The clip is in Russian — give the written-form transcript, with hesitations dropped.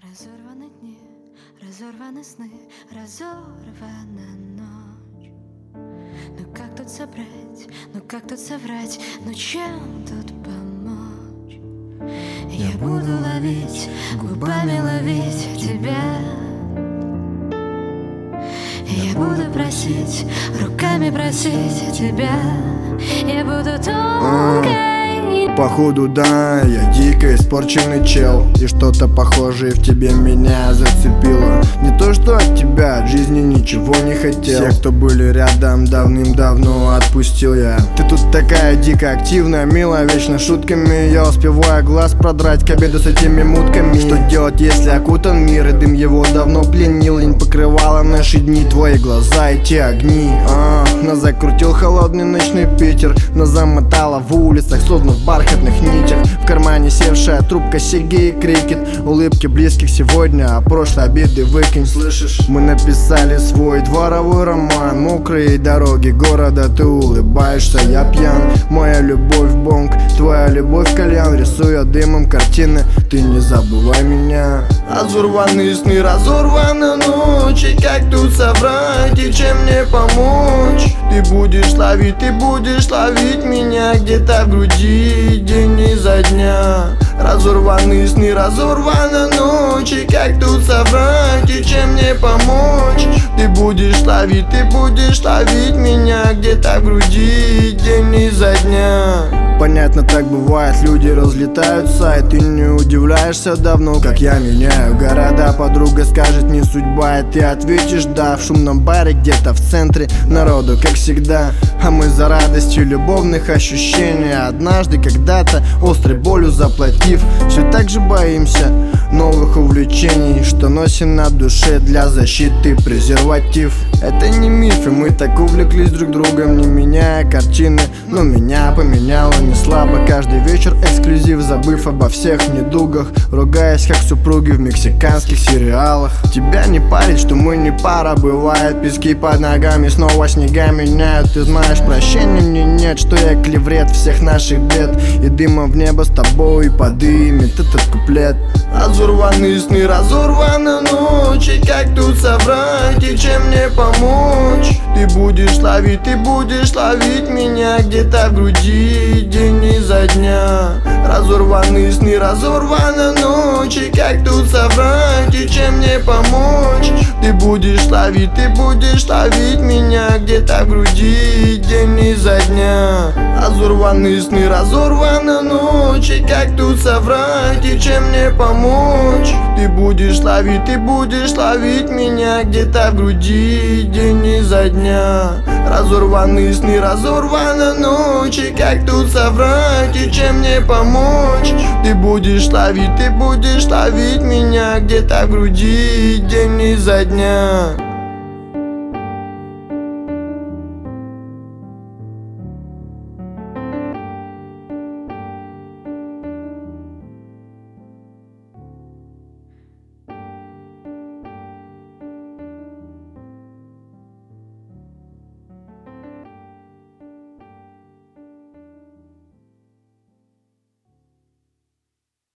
Разорваны дни, разорваны сны, разорвана ночь. Ну как тут собрать, ну как тут соврать, ну чем тут помочь? Я буду ловить, губами ловить тебя. Я буду просить, руками просить тебя. Я буду тонкой. Походу, да, я дико испорченный чел, и что-то похожее в тебе меня зацепило. Не то, что от тебя, от жизни ничего не хотел. Все, кто были рядом, давным-давно отпустил я. Ты тут такая дико активная, милая, вечно шутками. Я успеваю глаз продрать к обеду с этими мутками. Что делать, если окутан мир, и дым его давно пленил? Лень покрывала наши дни, твои глаза и те огни. Нас закрутил холодный ночной Питер, нас замотало в улицах, словно в бархатных нитях. В кармане севшая трубка, сиги и крикет. Улыбки близких сегодня, а прошлые обиды выкинь. Слышишь? Мы написали свой дворовой роман. Мокрые дороги города, ты улыбаешься, я пьян. Моя любовь бонг, твоя любовь кальян. Рисуя дымом картины, ты не забывай меня. Разорваны сны, разорваны ночи. Как тут соврать и чем мне помочь? Ты будешь ловить меня где-то в груди, день изо дня. Разорваны сны, разорваны ночи. Как тут соврать и чем мне помочь? Ты будешь ловить меня где-то в груди, день изо дня. Понятно, так бывает, люди разлетаются, и ты не удивляешься давно, как я меняю города. Подруга скажет, не судьба, и ты ответишь да. В шумном баре где-то в центре народу, как всегда. А мы за радостью любовных ощущений. Однажды, когда-то, острой болью заплатив, все так же боимся новых увлечений, что носим на душе для защиты презерватив. Это не миф, и мы так увлеклись друг другом, не меняя картины. Но меня поменяло не слабо. Каждый вечер эксклюзив, забыв обо всех недугах, ругаясь как супруги в мексиканских сериалах. Тебя не парит, что мы не пара. Бывает, пески под ногами снова снега меняют. Ты знаешь, прощения мне нет, что я клеврет всех наших бед. И дымом в небо с тобой подымет этот куплет. Разорваны сны, разорваны ночи. Как тут соврать и чем мне помочь? Ты будешь ловить меня где-то в груди, день изо дня. Разорваны сны, разорваны ночи. Как тут соврать и чем мне помочь? Ты будешь ловить меня где-то в груди, день изо дня. Разорваны сны, разорваны ночи. Как тут соврать и чем мне помочь? Ты будешь ловить меня где-то в груди, день изо дня. Разорваны сны, разорваны ночи. Как тут соврать и чем мне помочь? Ты будешь ловить меня где-то в груди, день изо дня.